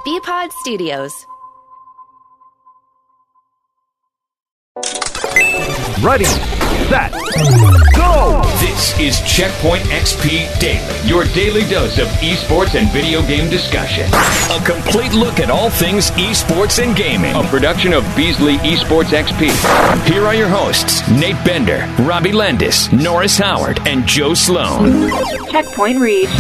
BPod Studios. Ready, set, go! This is Checkpoint XP Daily, your daily dose of esports and video game discussion. A complete look at all things esports and gaming. A production of Beasley Esports XP. Here are your hosts, Nate Bender, Robbie Landis, Norris Howard, and Joe Sloan. Checkpoint reached.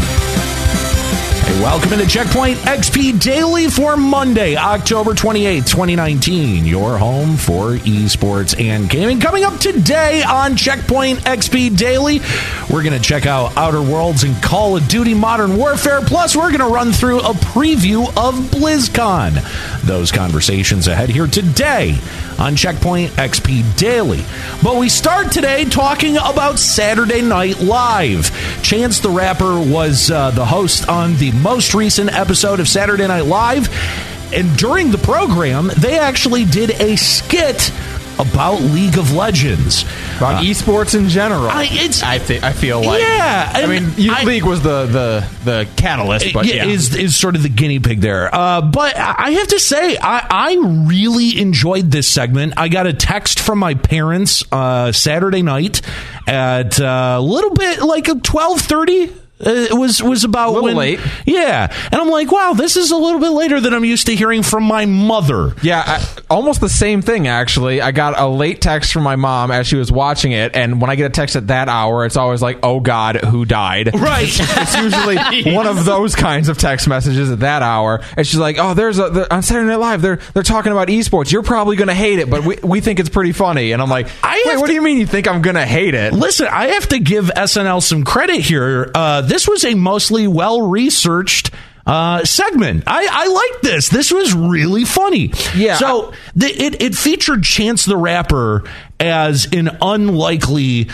Hey, welcome into Checkpoint XP Daily for Monday, October 28th, 2019. Your home for esports and gaming. Coming up today on Checkpoint XP Daily, we're going to check out Outer Worlds and Call of Duty Modern Warfare. Plus, we're going to run through a preview of BlizzCon. Those conversations ahead here today on Checkpoint XP Daily. But we start today talking about Saturday Night Live. Chance the Rapper was the host on the most recent episode of Saturday Night Live, and during the program, they actually did a skit about League of Legends. About esports in general. I feel like. Yeah. I mean, League was the catalyst, but yeah. Is sort of the guinea pig there. But I have to say, I really enjoyed this segment. I got a text from my parents Saturday night at a little bit like 12:30. It was about a little late. Yeah. And I'm like, wow, this is a little bit later than I'm used to hearing from my mother. Yeah, almost the same thing, actually. I got a late text from my mom as she was watching it, and when I get a text at that hour, it's always like, oh, God, who died? Right. It's usually one of those kinds of text messages at that hour. And she's like, oh, on Saturday Night Live, they're talking about esports. You're probably going to hate it, but we think it's pretty funny. And I'm like, wait, what do you mean you think I'm going to hate it? Listen, I have to give SNL some credit here. This was a mostly well-researched segment. I like this. This was really funny. Yeah. So it featured Chance the Rapper as an unlikely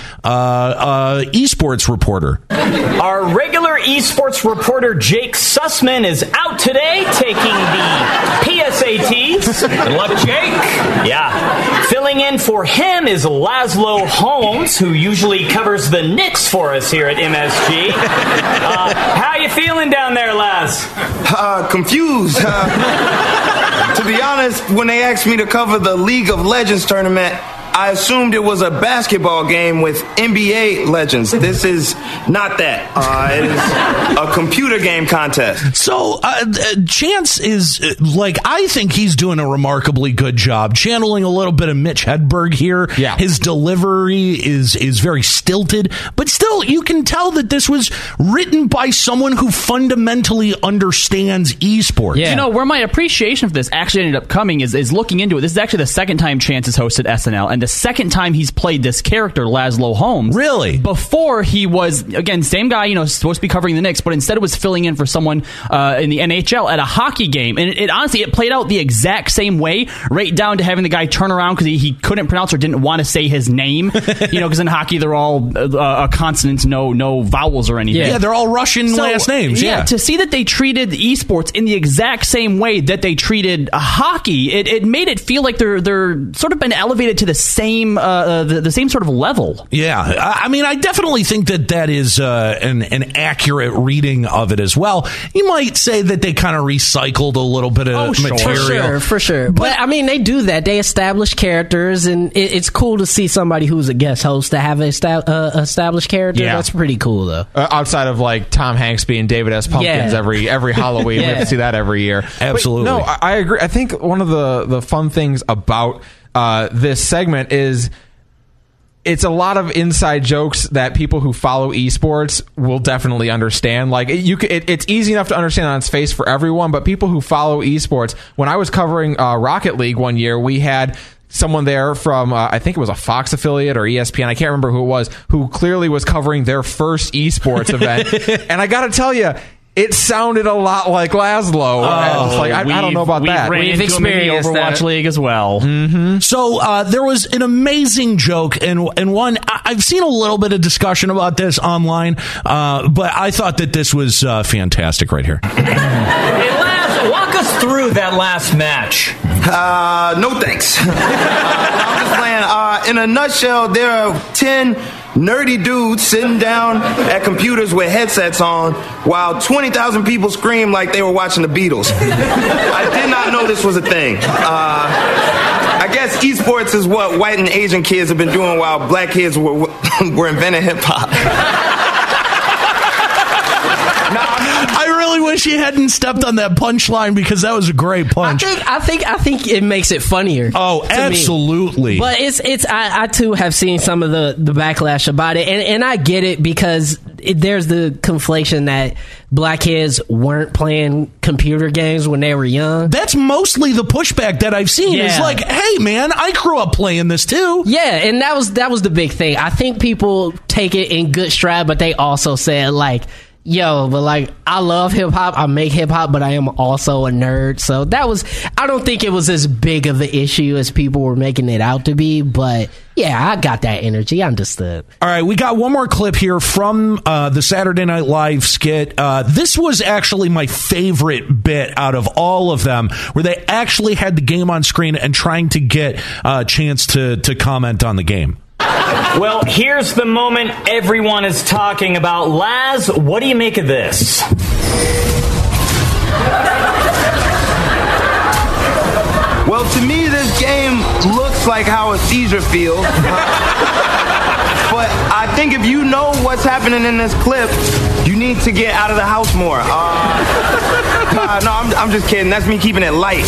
esports reporter. Our regular esports reporter Jake Sussman is out today taking the PSATs. Good luck, Jake. Yeah. Filling in for him is Laszlo Holmes, who usually covers the Knicks for us here at MSG. How you feeling down there, Laz? Confused. To be honest, when they asked me to cover the League of Legends tournament, I assumed it was a basketball game with NBA legends. This is not that. It is a computer game contest. So, Chance is, I think he's doing a remarkably good job channeling a little bit of Mitch Hedberg here. Yeah. His delivery is very stilted, but still, you can tell that this was written by someone who fundamentally understands esports. Yeah. You know, where my appreciation for this actually ended up coming is looking into it. This is actually the second time Chance has hosted SNL, and the second time he's played this character, Laszlo Holmes. Really? Before he was, again, same guy, supposed to be covering the Knicks, but instead it was filling in for someone in the NHL at a hockey game. And it honestly, it played out the exact same way, right down to having the guy turn around because he couldn't pronounce or didn't want to say his name. Because in hockey, they're all consonants, no vowels or anything. Yeah, they're all Russian last names. Yeah, to see that they treated esports in the exact same way that they treated hockey, it made it feel like they're sort of been elevated to the same sort of level. Yeah, I mean, I definitely think that is an accurate reading of it as well. You might say that they kind of recycled a little bit of material. For sure. But I mean, they do that. They establish characters, and it's cool to see somebody who's a guest host to have an established character. Yeah. That's pretty cool, though. Outside of like Tom Hanks being David S. Pumpkins every Halloween, we have to see that every year. Absolutely. But, no, I agree. I think one of the fun things about this segment is it's a lot of inside jokes that people who follow esports will definitely understand. Like it's easy enough to understand on its face for everyone, but people who follow esports, when I was covering Rocket League one year, we had someone there from, I think it was a Fox affiliate or ESPN, I can't remember who it was, who clearly was covering their first esports event. And I I got to tell you, it sounded a lot like Laszlo. I don't know about that. We've experienced Overwatch League as well. Mm-hmm. So there was an amazing joke, and one I've seen a little bit of discussion about this online, but I thought that this was fantastic right here. Hey, Laz, walk us through that last match. No thanks. I'm just playing. In a nutshell, there are 10 nerdy dudes sitting down at computers with headsets on while 20,000 people scream like they were watching the Beatles. I did not know this was a thing. I guess esports is what white and Asian kids have been doing while black kids were inventing hip-hop. I really wish he hadn't stepped on that punchline because that was a great punch. I think it makes it funnier. Oh, absolutely. Me. But it's I too have seen some of the backlash about it, and I get it because there's the conflation that black kids weren't playing computer games when they were young. That's mostly the pushback that I've seen. It's like, hey man, I grew up playing this too. Yeah, and that was the big thing. I think people take it in good stride, but they also said like, yo, but like, I love hip hop, I make hip hop, but I am also a nerd. So I don't think it was as big of an issue as people were making it out to be, but yeah, I got that energy. I understood. All right, we got one more clip here from the Saturday Night Live skit. This was actually my favorite bit out of all of them, where they actually had the game on screen and trying to get a chance to comment on the game. Well, here's the moment everyone is talking about. Laz, what do you make of this? Well, to me, this game looks like how a seizure feels. But I think if you know what's happening in this clip, you need to get out of the house more. No, I'm just kidding. That's me keeping it light.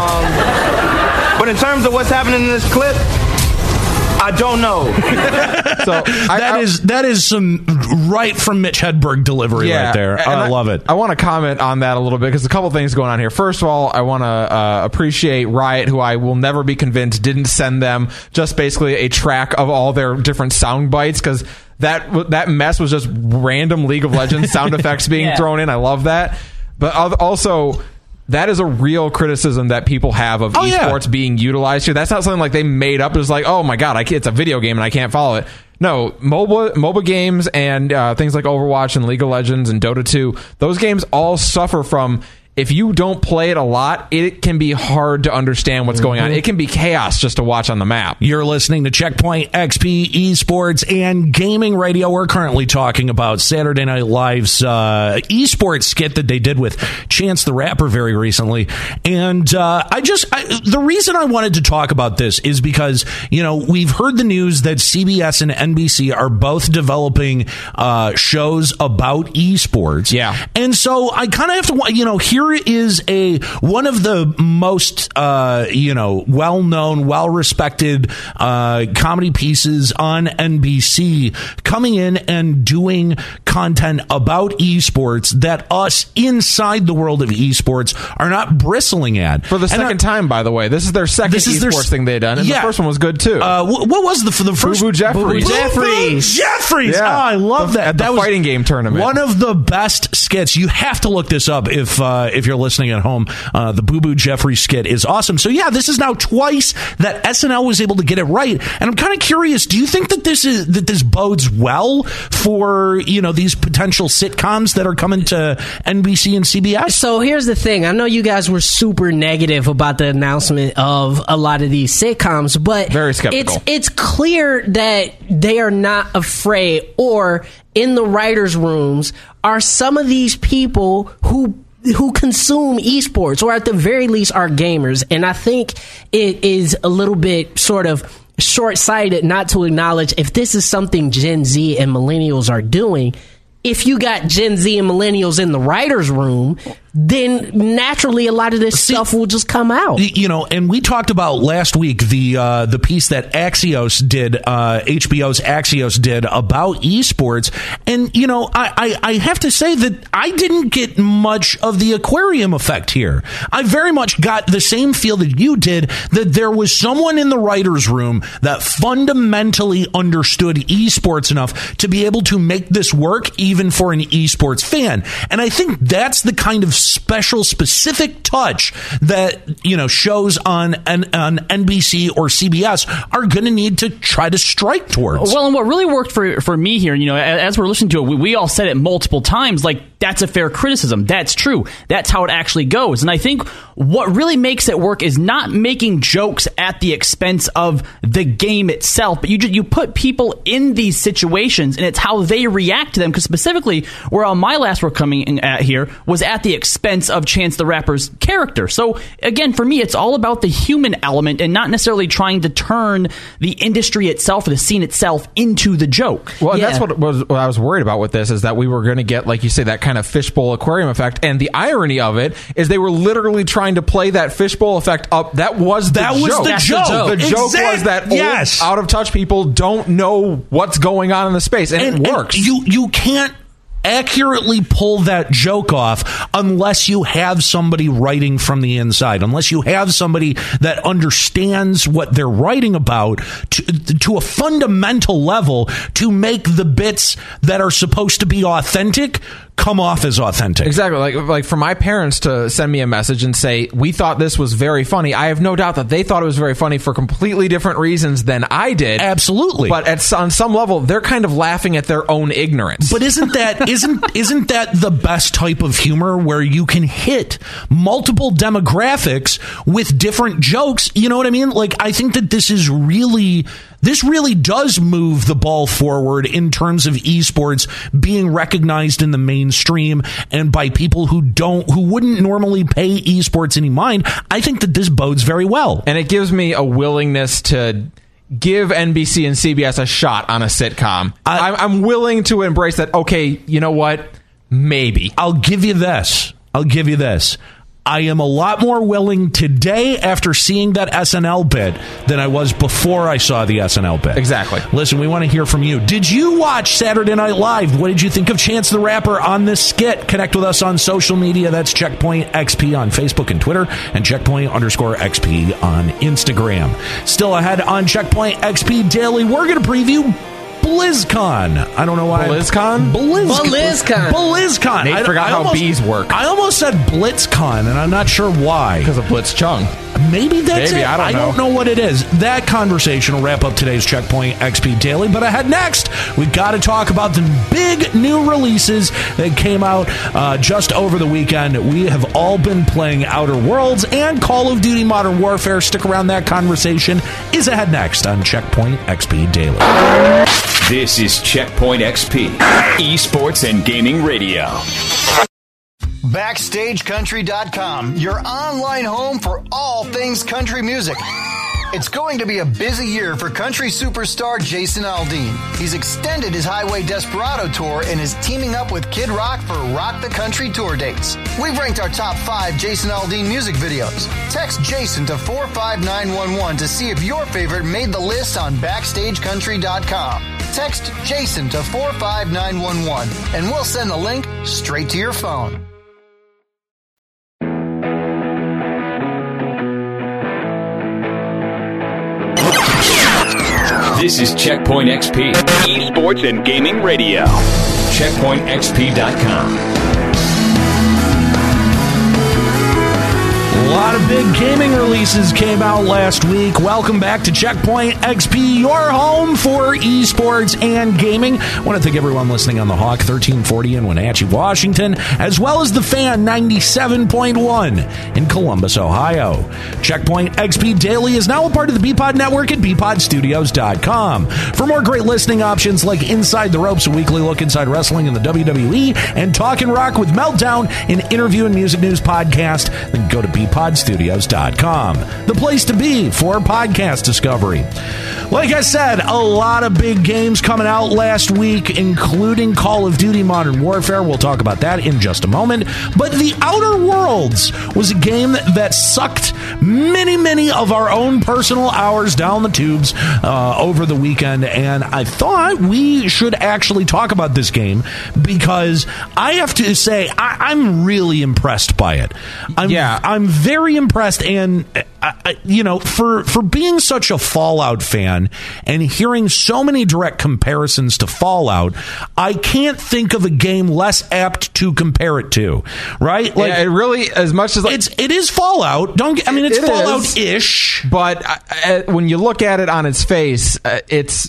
But in terms of what's happening in this clip, I don't know. So that is some right from Mitch Hedberg delivery right there. I love it. I want to comment on that a little bit because a couple things going on here. First of all, I want to appreciate Riot, who I will never be convinced didn't send them just basically a track of all their different sound bites, because that mess was just random League of Legends sound effects being thrown in. I love that. But also, that is a real criticism that people have of esports being utilized here. That's not something like they made up. It's like, oh my god, it's a video game and I can't follow it. No, MOBA games and things like Overwatch and League of Legends and Dota 2, those games all suffer from, if you don't play it a lot, it can be hard to understand what's going on. It can be chaos just to watch on the map. You're listening to Checkpoint XP Esports and Gaming Radio. We're currently talking about Saturday Night Live's esports skit that they did with Chance the Rapper very recently. And the reason I wanted to talk about this is because, we've heard the news that CBS and NBC are both developing shows about esports. Yeah. And so I kind of have to, here is one of the most well-known, well-respected comedy pieces on NBC coming in and doing content about esports that us inside the world of esports are not bristling at. For the second time, by the way. This is their second esports thing they've done, and the first one was good too. What was the first? Boo Boo Jeffries. Boo Jeffries! Yeah. Oh, I love that. That was fighting game tournament. One of the best skits. You have to look this up if you're listening at home. The Boo Boo Jeffries skit is awesome. So yeah, this is now twice that SNL was able to get it right, and I'm kind of curious. Do you think that this bodes well for these potential sitcoms that are coming to NBC and CBS? So here's the thing. I know you guys were super negative about the announcement of a lot of these sitcoms, but very skeptical. It's clear that they are not afraid, or in the writers' rooms are some of these people who consume esports, or at the very least are gamers. And I think it is a little bit sort of short-sighted not to acknowledge, if this is something Gen Z and millennials are doing, if you got Gen Z and millennials in the writer's room, then naturally a lot of this stuff will just come out. And we talked about last week the piece that Axios did, HBO's Axios did about esports. And, I have to say that I didn't get much of the aquarium effect here. I very much got the same feel that you did, that there was someone in the writer's room that fundamentally understood esports enough to be able to make this work even for an esports fan. And I think that's the kind of special, specific touch that, shows on NBC or CBS are going to need to try to strike towards. Well, and what really worked for me here, as we're listening to it, we all said it multiple times, like, that's a fair criticism. That's true. That's how it actually goes. And I think what really makes it work is not making jokes at the expense of the game itself, but you put people in these situations, and it's how they react to them. Because specifically, where my last word coming at here was at the expense of Chance the Rapper's character. So again, for me, it's all about the human element and not necessarily trying to turn the industry itself or the scene itself into the joke. Well, and that's what I was worried about with this, is that we were going to get, like you say, that kind of fishbowl aquarium effect. And the irony of it is they were literally trying to play that fishbowl effect up. That was the joke. The joke was that old, out of touch people don't know what's going on in the space, and it works. You can't accurately pull that joke off unless you have somebody writing from the inside, unless you have somebody that understands what they're writing about to a fundamental level to make the bits that are supposed to be authentic come off as authentic. Exactly. Like for my parents to send me a message and say, we thought this was very funny, I have no doubt that they thought it was very funny for completely different reasons than I did. Absolutely. But on some level, they're kind of laughing at their own ignorance. But isn't that the best type of humor, where you can hit multiple demographics with different jokes? You know what I mean? Like, I think that this really does move the ball forward in terms of esports being recognized in the mainstream and by people who wouldn't normally pay esports any mind. I think that this bodes very well. And it gives me a willingness to give NBC and CBS a shot on a sitcom. I'm willing to embrace that. Okay, you know what? Maybe. I'll give you this. I am a lot more willing today after seeing that SNL bit than I was before I saw the SNL bit. Exactly. Listen, we want to hear from you. Did you watch Saturday Night Live? What did you think of Chance the Rapper on this skit? Connect with us on social media. That's Checkpoint XP on Facebook and Twitter, and Checkpoint_XP on Instagram. Still ahead on Checkpoint XP Daily, we're going to preview BlizzCon. I don't know why. BlizzCon? BlizzCon. Nate forgot how bees work. I almost said BlitzCon, and I'm not sure why. Because of Blitz Chung. Maybe that's it. I don't know what it is. That conversation will wrap up today's Checkpoint XP Daily. But ahead next, we've got to talk about the big new releases that came out just over the weekend. We have all been playing Outer Worlds and Call of Duty Modern Warfare. Stick around. That conversation is ahead next on Checkpoint XP Daily. This is Checkpoint XP, esports and gaming radio. BackstageCountry.com, your online home for all things country music. It's going to be a busy year for country superstar Jason Aldean. He's extended his Highway Desperado tour and is teaming up with Kid Rock for Rock the Country tour dates. We've ranked our top 5 Jason Aldean music videos. Text Jason to 45911 to see if your favorite made the list on BackstageCountry.com. Text Jason to 45911 and we'll send the link straight to your phone. This is Checkpoint XP, esports and gaming radio. CheckpointXP.com. A lot of big gaming releases came out last week. Welcome back to Checkpoint XP, your home for esports and gaming. I want to thank everyone listening on the Hawk 1340 in Wenatchee, Washington, as well as the Fan 97.1 in Columbus, Ohio. Checkpoint XP Daily is now a part of the BPod network at BPodstudios.com. For more great listening options like Inside the Ropes, a weekly look inside wrestling and the WWE, and Talkin' Rock with Meltdown, an interview and music news podcast, then go to BPodstudios.com, the place to be for podcast discovery. Like I said, a lot of big games coming out last week, including Call of Duty Modern Warfare. We'll talk about that in just a moment. But The Outer Worlds was a game that sucked many of our own personal hours down the tubes over the weekend, and I thought we should actually talk about this game because I have to say I'm really impressed by it. I'm very impressed, and for being such a Fallout fan and hearing so many direct comparisons to Fallout, I can't think of a game less apt to compare it to. Right? Like, it really, as much as it is Fallout. It's Fallout-ish, but when you look at it on its face, it's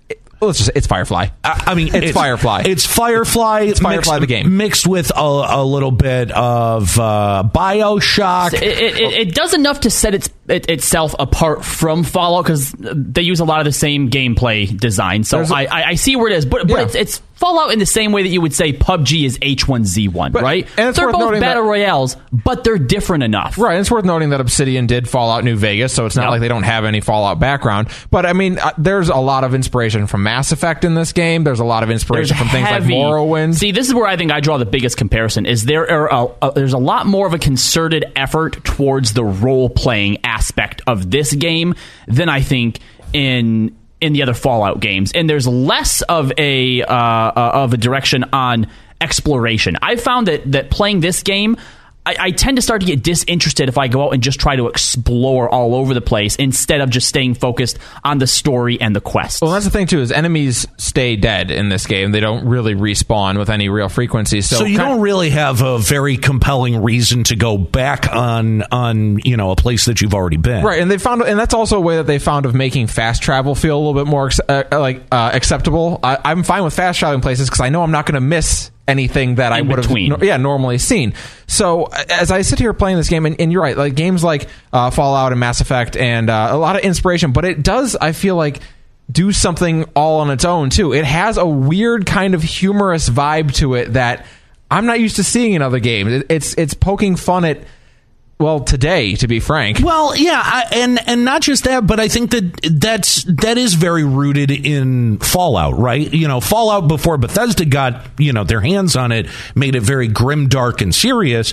Firefly. It's Firefly. It's Firefly. It's Firefly the game mixed with a little bit of BioShock. It does enough to set itself apart from Fallout because they use a lot of the same gameplay design. So I see where it is, but it's Fallout in the same way that you would say PUBG is H1Z1, right? And they're both battle royales, but they're different enough. Right, and it's worth noting that Obsidian did Fallout New Vegas, so it's not like they don't have any Fallout background. But, there's a lot of inspiration from Mass Effect in this game. There's a lot of inspiration from things like Morrowind. See, this is where I think I draw the biggest comparison, is there's a lot more of a concerted effort towards the role-playing aspect of this game than I think in the other Fallout games, and there's less of a direction on exploration. I found that playing this game, I tend to start to get disinterested if I go out and just try to explore all over the place instead of just staying focused on the story and the quests. Well, that's the thing too, is enemies stay dead in this game. They don't really respawn with any real frequency. So you don't really have a very compelling reason to go back on a place that you've already been. Right, and that's also a way that they found of making fast travel feel a little bit more acceptable. I'm fine with fast traveling places because I know I'm not going to miss anything that I would have normally seen. So as I sit here playing this game, and you're right, like games like Fallout and Mass Effect and a lot of inspiration, but it does, I feel like, do something all on its own too. It has a weird kind of humorous vibe to it that I'm not used to seeing in other games. It's poking fun at, well, today, to be frank. Well, yeah, and not just that, but I think that is very rooted in Fallout, right? Fallout before Bethesda got their hands on it, made it very grim, dark, and serious.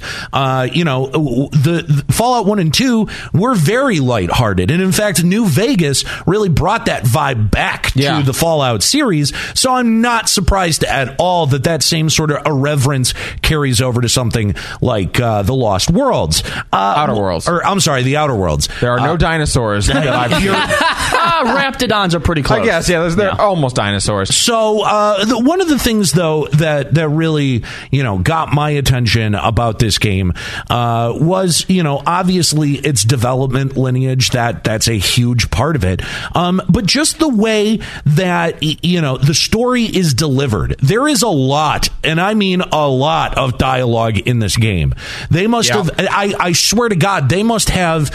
The Fallout 1 and 2 were very lighthearted, and in fact, New Vegas really brought that vibe back to the Fallout series. So I'm not surprised at all that same sort of irreverence carries over to something like The Lost Worlds. Outer Worlds. I'm sorry, the Outer Worlds. There are no dinosaurs. Raptidons are pretty close. I guess, they're almost dinosaurs. So one of the things, though, that really, got my attention about this game was, obviously its development lineage. That's a huge part of it. But just the way that, the story is delivered. There is a lot, and I mean a lot, of dialogue in this game. They must have, I swear to God, they must have,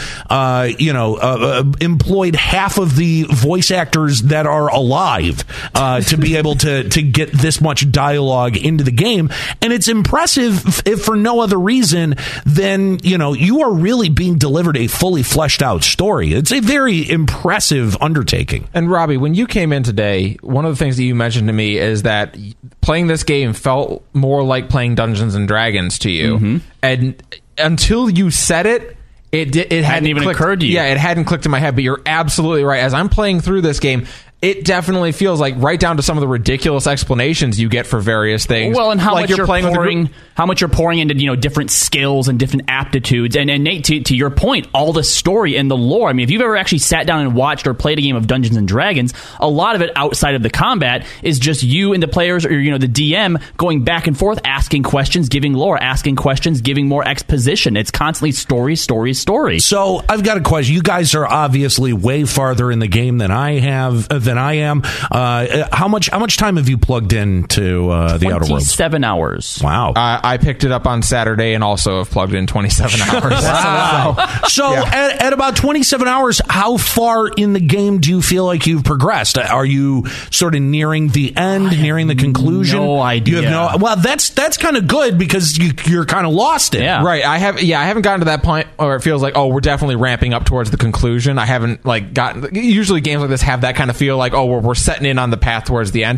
employed half of the voice actors that are alive to be able to get this much dialogue into the game. And it's impressive, if for no other reason than, you are really being delivered a fully fleshed out story. It's a very impressive undertaking. And Robbie, when you came in today, one of the things that you mentioned to me is that playing this game felt more like playing Dungeons and Dragons to you. Mm-hmm. And until you said it hadn't even occurred to you. Yeah, it hadn't clicked in my head, but you're absolutely right. As I'm playing through this game, it definitely feels like, right down to some of the ridiculous explanations you get for various things. Well, and how much you're pouring into different skills and different aptitudes. And Nate, to your point, all the story and the lore. I mean, if you've ever actually sat down and watched or played a game of Dungeons and Dragons, a lot of it outside of the combat is just you and the players, or the DM, going back and forth, asking questions, giving lore, asking questions, giving more exposition. It's constantly story. So I've got a question. You guys are obviously way farther in the game than I am. How much time have you plugged into the Outer Worlds? 27 hours. Wow. I picked it up on Saturday and also have plugged in 27 hours. Wow. So at about 27 hours, how far in the game do you feel like you've progressed? Are you sort of nearing the end, nearing the conclusion? No idea. You have well, that's kind of good because you're kind of lost in. Yeah. Right. I haven't gotten to that point where it feels like, we're definitely ramping up towards the conclusion. I haven't gotten. Usually games like this have that kind of feel like, we're setting in on the path towards the end.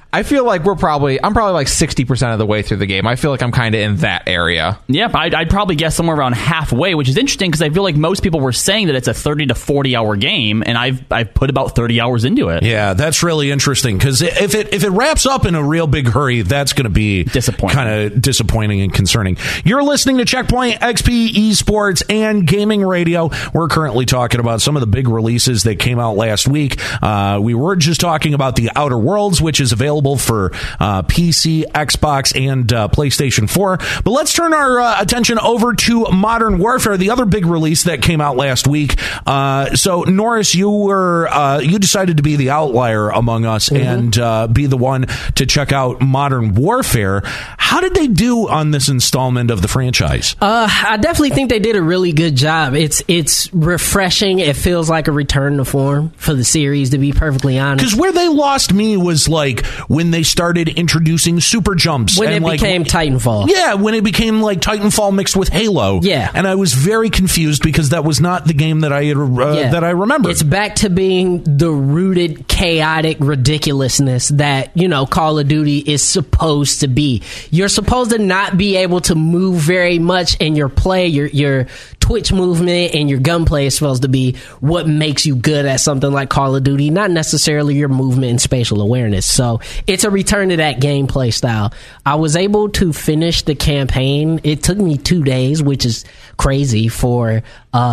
I feel like I'm probably like 60% of the way through the game. I feel like I'm kind of in that area. Yep, I'd probably guess somewhere around halfway, which is interesting because I feel like most people were saying that it's a 30 to 40 hour game, and I've put about 30 hours into it. Yeah, that's really interesting because if it wraps up in a real big hurry, that's going to be kind of disappointing and concerning. You're listening to Checkpoint XP Esports and Gaming Radio. We're currently talking about some of the big releases that came out last week. We were just talking about The Outer Worlds, which is available for PC, Xbox, and PlayStation 4. But let's turn our attention over to Modern Warfare, the other big release that came out last week. So, Norris, you decided to be the outlier among us and be the one to check out Modern Warfare. How did they do on this installment of the franchise? I definitely think they did a really good job. It's refreshing. It feels like a return to form for the series, to be perfectly honest. Because where they lost me was like when they started introducing super jumps. When it became Titanfall. Yeah, when it became like Titanfall mixed with Halo. Yeah. And I was very confused because that was not the game that I remember. It's back to being the rooted, chaotic ridiculousness that, Call of Duty is supposed to be. You're supposed to not be able to move very much, and your play, your twitch movement and your gunplay is supposed to be what makes you good at something like Call of Duty, not necessarily your movement and spatial awareness. So it's a return to that gameplay style. I was able to finish the campaign. It took me 2 days, which is crazy for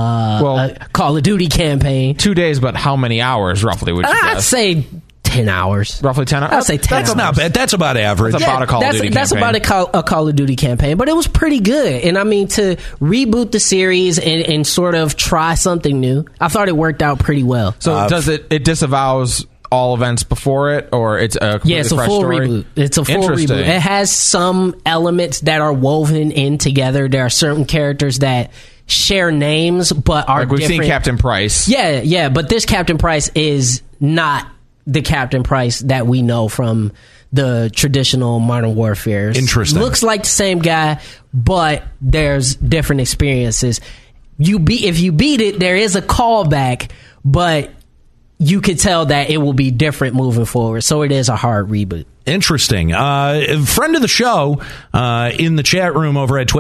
a Call of Duty campaign. 2 days, but how many hours roughly would you guess? I'd say 10 hours. Roughly 10 hours? I'd say 10 That's hours. not bad. That's about average. That's about a Call of Duty campaign. That's about a Call of Duty campaign, but it was pretty good. And I mean, to reboot the series and sort of try something new, I thought it worked out pretty well. So does it disavows all events before it, or it's a completely it's a fresh full story? reboot. It's a full reboot. It has some elements that are woven in together. There are certain characters that share names but are like we've different. seen Captain Price. Yeah, but this Captain Price is not the Captain Price that we know from the traditional Modern Warfare. Interesting. Looks like the same guy, but there's different experiences. If you beat it, there is a callback, but you could tell that it will be different moving forward. So it is a hard reboot. Interesting. Friend of the show in the chat room over at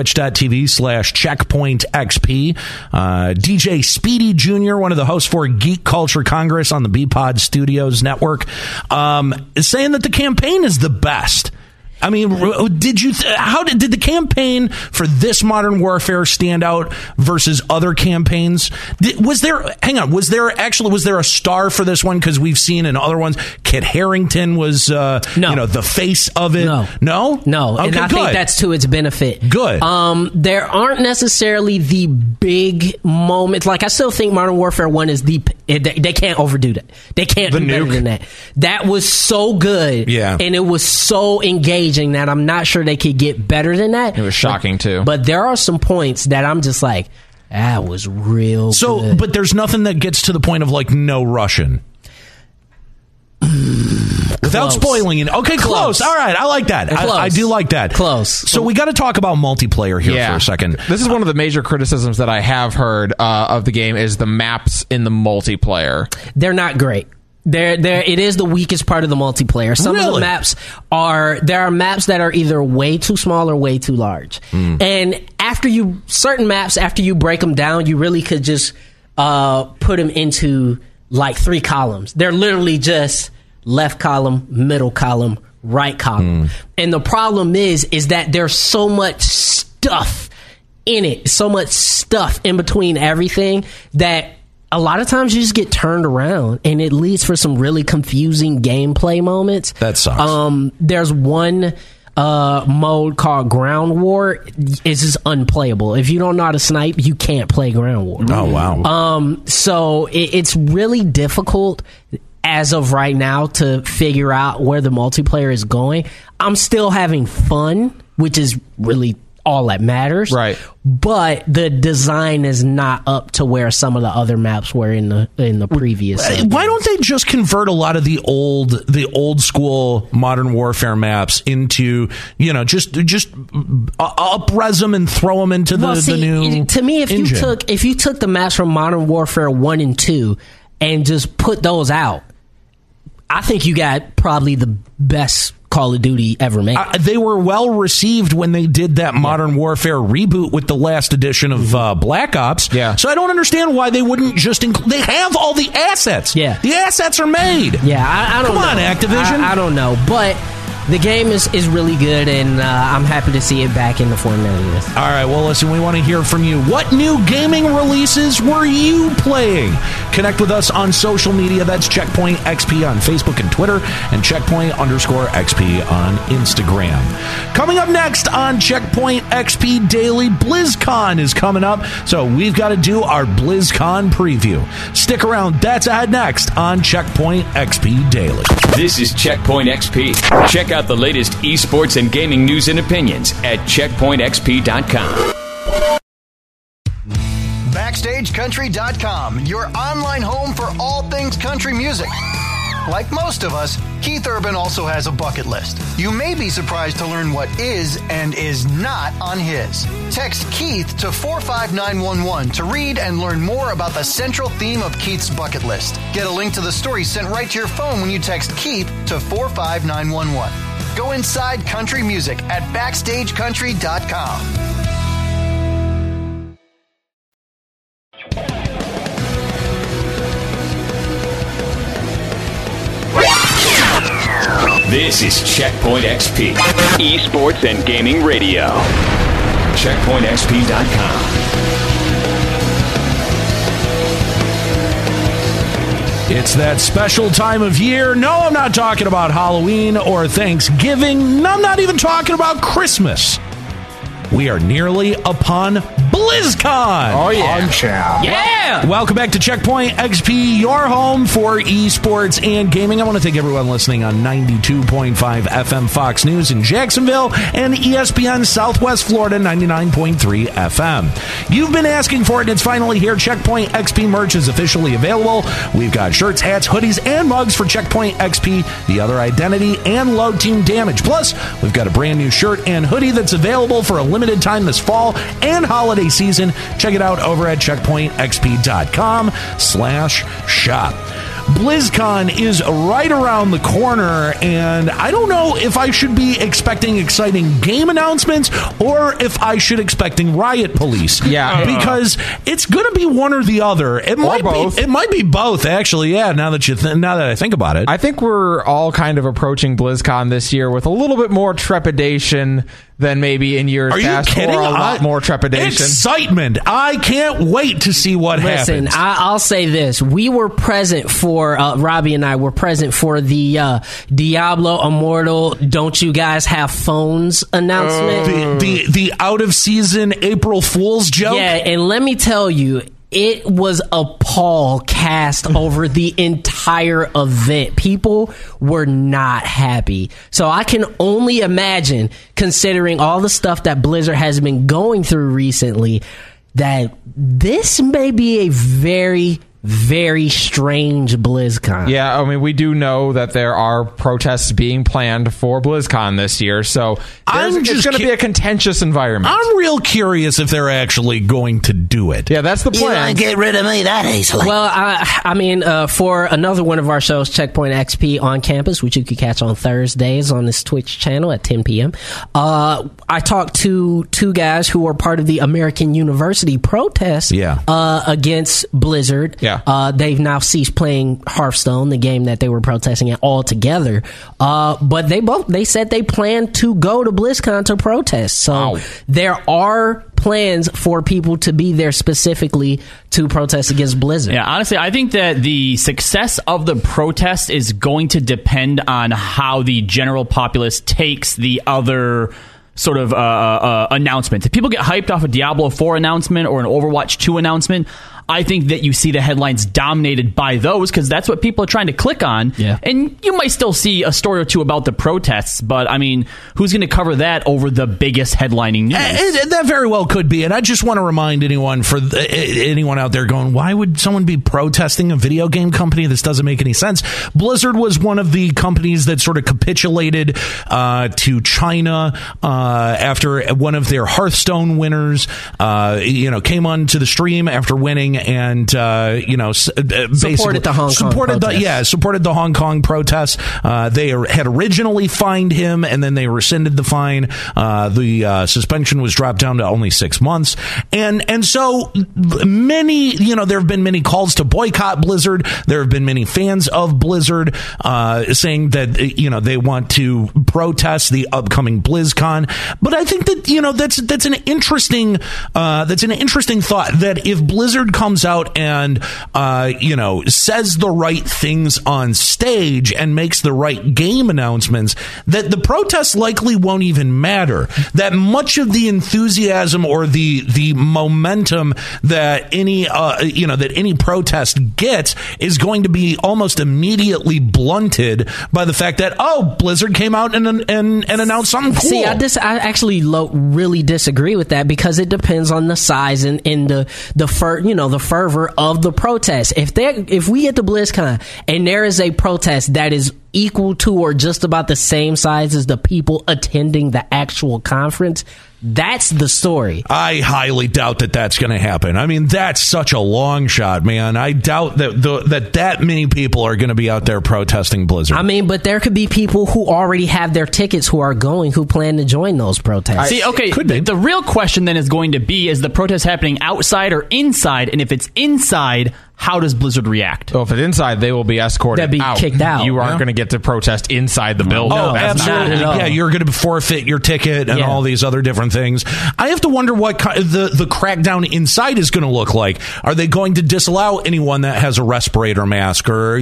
twitch.tv/checkpointxp, DJ Speedy Jr., one of the hosts for Geek Culture Congress on the BPod Studios Network, is saying that the campaign is the best. I mean, did the campaign for this Modern Warfare stand out versus other campaigns? Was there a star for this one? Because we've seen in other ones, Kit Harington was, the face of it. No? Okay, And I think that's to its benefit. Good. There aren't necessarily the big moments. Like, I still think Modern Warfare 1 is they can't overdo that. They can't do better than that. That was so good. Yeah. And it was so engaging that I'm not sure they could get better than that. It was shocking too. But there are some points that I'm just like, that was real good. But there's nothing that gets to the point of like no Russian. Without spoiling it. Okay, close. All right, I like that. I do like that. Close. So we got to talk about multiplayer here for a second. This is one of the major criticisms that I have heard of the game is the maps in the multiplayer. They're not great. It is the weakest part of the multiplayer. Some of the maps there are maps that are either way too small or way too large. And after you break them down, you really could just put them into like 3 columns. They're literally just left column, middle column, right column. And the problem is that there's so much stuff in it, so much stuff in between everything that a lot of times you just get turned around, and it leads for some really confusing gameplay moments. That sucks. There's one mode called Ground War. It's just unplayable. If you don't know how to snipe, you can't play Ground War. Oh, wow. So it's really difficult as of right now to figure out where the multiplayer is going. I'm still having fun, which is really all that matters. Right. But the design is not up to where some of the other maps were in the previous. Why don't they just convert a lot of the old school Modern Warfare maps into, just up-res them and throw them into the new To me, if you took the maps from Modern Warfare 1 and 2 and just put those out, I think you got probably the best Call of Duty ever made. They were well received when they did that Modern Warfare reboot with the last edition of Black Ops. Yeah. So I don't understand why they wouldn't just include. They have all the assets. Yeah. The assets are made. Yeah, I don't know. Come on, Activision. I don't know, but the game is really good, and I'm happy to see it back in the format of this. All right, well, listen, we want to hear from you. What new gaming releases were you playing? Connect with us on social media. That's Checkpoint XP on Facebook and Twitter, and Checkpoint_XP on Instagram. Coming up next on Checkpoint XP Daily, BlizzCon is coming up, so we've got to do our BlizzCon preview. Stick around. That's ahead next on Checkpoint XP Daily. This is Checkpoint XP. Check out the latest esports and gaming news and opinions at checkpointxp.com. BackstageCountry.com, your online home for all things country music. Like most of us, Keith Urban also has a bucket list. You may be surprised to learn what is and is not on his. Text Keith to 45911 to read and learn more about the central theme of Keith's bucket list. Get a link to the story sent right to your phone when you text Keith to 45911. Go inside country music at BackstageCountry.com. This is Checkpoint XP, esports and gaming radio. CheckpointXP.com. It's that special time of year. No, I'm not talking about Halloween or Thanksgiving. No, I'm not even talking about Christmas. We are nearly upon BlizzCon. Oh, yeah. Yeah! Welcome back to Checkpoint XP, your home for esports and gaming. I want to thank everyone listening on 92.5 FM Fox News in Jacksonville and ESPN Southwest Florida 99.3 FM. You've been asking for it, and it's finally here. Checkpoint XP merch is officially available. We've got shirts, hats, hoodies, and mugs for Checkpoint XP, The Other Identity, and Low Team Damage. Plus, we've got a brand new shirt and hoodie that's available for a limited time this fall and holiday season. Check it out over at checkpointxp.com/shop. BlizzCon is right around the corner, and I don't know if I should be expecting exciting game announcements or if I should expecting riot police. Yeah, because it's going to be one or the other. It might both. be. It might be both, actually. Yeah. Now that now that I think about it, I think we're all kind of approaching BlizzCon this year with a little bit more trepidation than maybe in years past. Are you kidding? Or a lot more trepidation. Excitement. I can't wait to see what happens. Listen, I'll say this. We were present for, Robbie and I were present for the Diablo Immortal Don't You Guys Have Phones announcement. The out-of-season April Fool's joke? Yeah, and let me tell you, it was a pall cast over the entire event. People were not happy. So I can only imagine, considering all the stuff that Blizzard has been going through recently, that this may be a very, very strange BlizzCon. Yeah, I mean, we do know that there are protests being planned for BlizzCon this year, so it's going to be a contentious environment. I'm real curious if they're actually going to do it. Yeah, that's the plan. You won't get rid of me that easily. Well, I mean, for another one of our shows, Checkpoint XP on Campus, which you can catch on Thursdays on this Twitch channel at 10 p.m., I talked to two guys who are part of the American University protest against Blizzard. Yeah. They've now ceased playing Hearthstone, the game that they were protesting at altogether. But they said they plan to go to BlizzCon to protest. So there are plans for people to be there specifically to protest against Blizzard. Yeah, honestly, I think that the success of the protest is going to depend on how the general populace takes the other sort of announcements. If people get hyped off a Diablo 4 announcement or an Overwatch 2 announcement, I think that you see the headlines dominated by those because that's what people are trying to click on. Yeah. And you might still see a story or two about the protests, but I mean, who's going to cover that over the biggest headlining news? That very well could be. And I just want to remind anyone out there going, why would someone be protesting a video game company? This doesn't make any sense. Blizzard was one of the companies that sort of capitulated to China after one of their Hearthstone winners came onto the stream after winning and supported the Hong Kong protest. Supported the Hong Kong protests. They had originally fined him, and then they rescinded the fine. The suspension was dropped down to only 6 months, and so many, there have been many calls to boycott Blizzard. There have been many fans of Blizzard saying that they want to protest the upcoming BlizzCon. But I think that that's an interesting thought, that if Blizzard comes out and says the right things on stage and makes the right game announcements, that the protests likely won't even matter. That much of the enthusiasm or the momentum that any protest gets is going to be almost immediately blunted by the fact that Blizzard came out and announced something cool. See, I actually really disagree with that, because it depends on the size and the fervor of the protest. If we get to BlizzCon and there is a protest that is equal to or just about the same size as the people attending the actual conference, that's the story. I highly doubt that that's going to happen. I mean, that's such a long shot, man. I doubt that many people are going to be out there protesting Blizzard. I mean, but there could be people who already have their tickets who plan to join those protests. See, okay, the real question then is going to be, is the protest happening outside or inside? And if it's inside, how does Blizzard react? So if it's inside, they will be escorted out. They'll be kicked out. You aren't going to get to protest inside the building. Oh, absolutely. Yeah, you're going to forfeit your ticket and all these other different things. I have to wonder what the crackdown inside is going to look like. Are they going to disallow anyone that has a respirator mask or,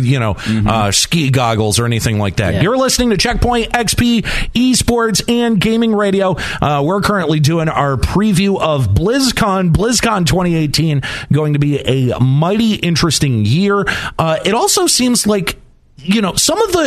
ski goggles or anything like that? Yeah. You're listening to Checkpoint XP Esports and Gaming Radio. We're currently doing our preview of BlizzCon 2018, going to be a mighty interesting year. It also seems like some of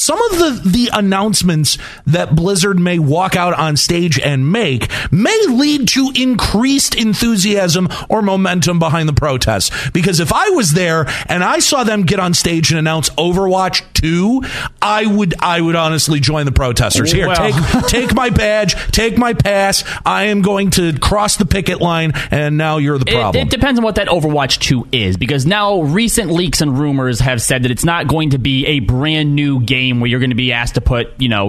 the announcements that Blizzard may walk out on stage and make may lead to increased enthusiasm or momentum behind the protests. Because if I was there and I saw them get on stage and announce Overwatch 2, I would honestly join the protesters. Here, take my badge, take my pass. I am going to cross the picket line, and now you're the problem. It depends on what that Overwatch 2 is, because now recent leaks and rumors have said that it's not going to be a brand new game where you're going to be asked to put, $40,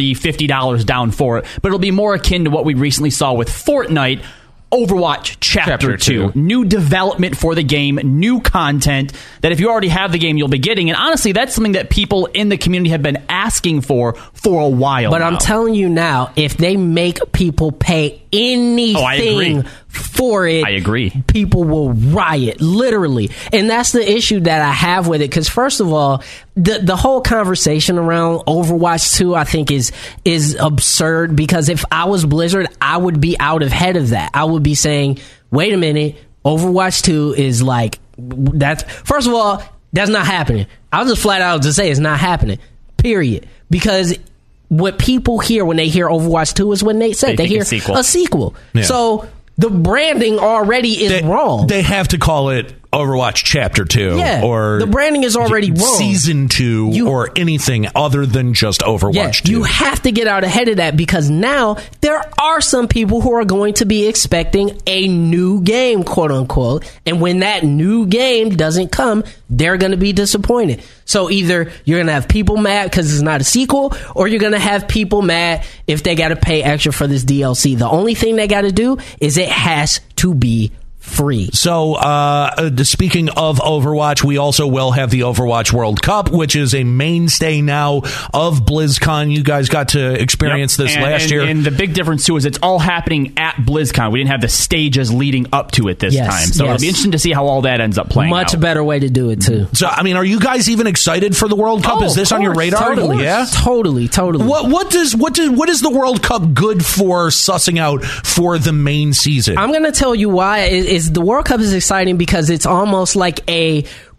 $50 down for it, but it'll be more akin to what we recently saw with Fortnite. Overwatch Chapter 2. New development for the game, new content that if you already have the game, you'll be getting. And honestly, that's something that people in the community have been asking for a while But now. I'm telling you now, if they make people pay anything for it, I agree. People will riot, literally. And that's the issue that I have with it. Because first of all, the whole conversation around Overwatch 2, I think is absurd. Because if I was Blizzard, I would be out ahead of that. I would be saying, wait a minute, Overwatch 2 is like, that's, first of all, that's not happening. I'll just flat out just say it's not happening, period. Because what people hear when they hear Overwatch 2 is when they hear a sequel. Yeah. So the branding already is wrong. They have to call it Overwatch Chapter 2. Yeah, or the branding is already wrong. Season 2 or anything other than just Overwatch 2. You have to get out ahead of that, because now there are some people who are going to be expecting a new game, quote unquote. And when that new game doesn't come, they're going to be disappointed. So either you're going to have people mad because it's not a sequel, or you're going to have people mad if they got to pay extra for this DLC. The only thing they got to do is it has to be free. So, speaking of Overwatch, we also will have the Overwatch World Cup, which is a mainstay now of BlizzCon. You guys got to experience this last year. And the big difference, too, is it's all happening at BlizzCon. We didn't have the stages leading up to it this time. So it'll be interesting to see how all that ends up playing out. Much better way to do it, too. So, I mean, are you guys even excited for the World Cup? Is this on your radar? Totally. Yeah? Totally. What is the World Cup good for sussing out for the main season? I'm going to tell you why. The World Cup is exciting because it's almost like a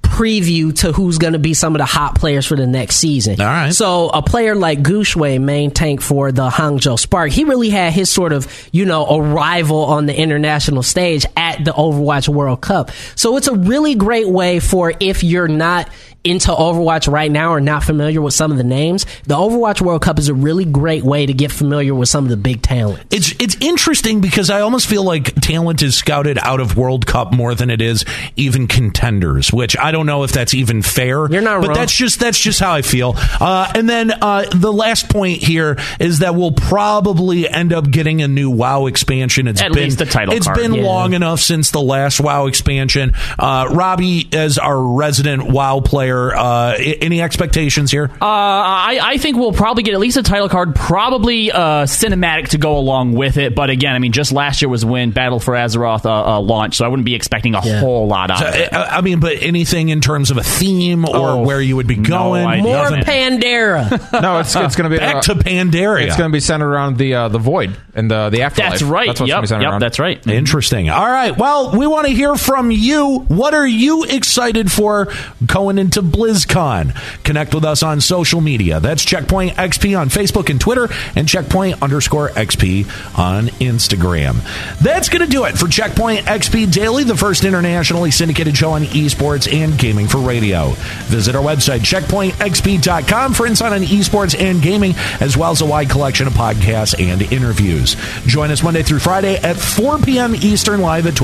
preview to who's going to be some of the hot players for the next season. All right. So a player like Gu Shui, main tank for the Hangzhou Spark, he really had his sort of, arrival on the international stage at the Overwatch World Cup. So it's a really great way for, if you're not into Overwatch right now or not familiar with some of the names, the Overwatch World Cup is a really great way to get familiar with some of the big talent. It's interesting because I almost feel like talent is scouted out of World Cup more than it is even contenders, which I don't know if that's even fair. You're not but wrong. that's just how I feel. And then the last point here is that we'll probably end up getting a new WoW expansion. It's At been least a title It's card. been long enough since the last WoW expansion. Robbie, as our resident WoW player, any expectations here? I think we'll probably get at least a title card, probably cinematic to go along with it. But again, I mean, just last year was when Battle for Azeroth launched, so I wouldn't be expecting a whole lot out of it. I mean, but anything in terms of a theme or where you would be going? idea. More Nothing. Pandera. No, it's going to be Back to Pandaria. It's going to be centered around the Void and the Afterlife. That's right. That's what's going to be centered around. That's right. Interesting. All right. Well, we want to hear from you. What are you excited for going into BlizzCon? Connect with us on social media. That's Checkpoint XP on Facebook and Twitter, and Checkpoint_XP on Instagram. That's going to do it for Checkpoint XP Daily, the first internationally syndicated show on esports and gaming for radio. Visit our website, checkpointxp.com, for insight on esports and gaming, as well as a wide collection of podcasts and interviews. Join us Monday through Friday at 4 p.m. Eastern, live at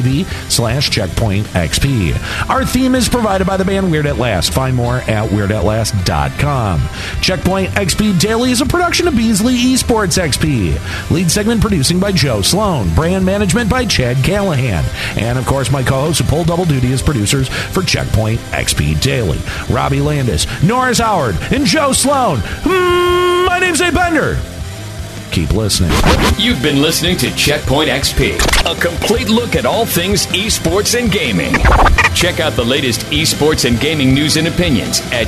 twitch.tv/checkpointxp. Our theme is provided by the band Weird at Last. Find more at weirdAtLast.com. Checkpoint XP Daily is a production of Beasley Esports XP. Lead segment producing by Joe Sloan. Brand management by Chad Callahan. And of course, my co-hosts who pull double duty as producers for Checkpoint XP Daily. Robbie Landis, Norris Howard, and Joe Sloan. My name's Abe Bender. Keep listening. You've been listening to Checkpoint XP, a complete look at all things esports and gaming. Check out the latest esports and gaming news and opinions at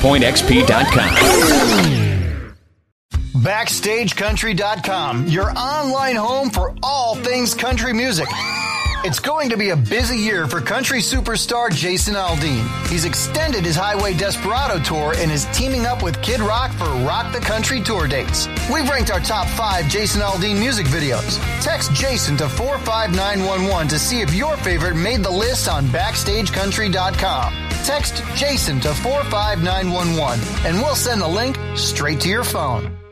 checkpointxp.com. BackstageCountry.com, your online home for all things country music. It's going to be a busy year for country superstar Jason Aldean. He's extended his Highway Desperado tour and is teaming up with Kid Rock for Rock the Country tour dates. We've ranked our top 5 Jason Aldean music videos. Text Jason to 45911 to see if your favorite made the list on BackstageCountry.com. Text Jason to 45911 and we'll send the link straight to your phone.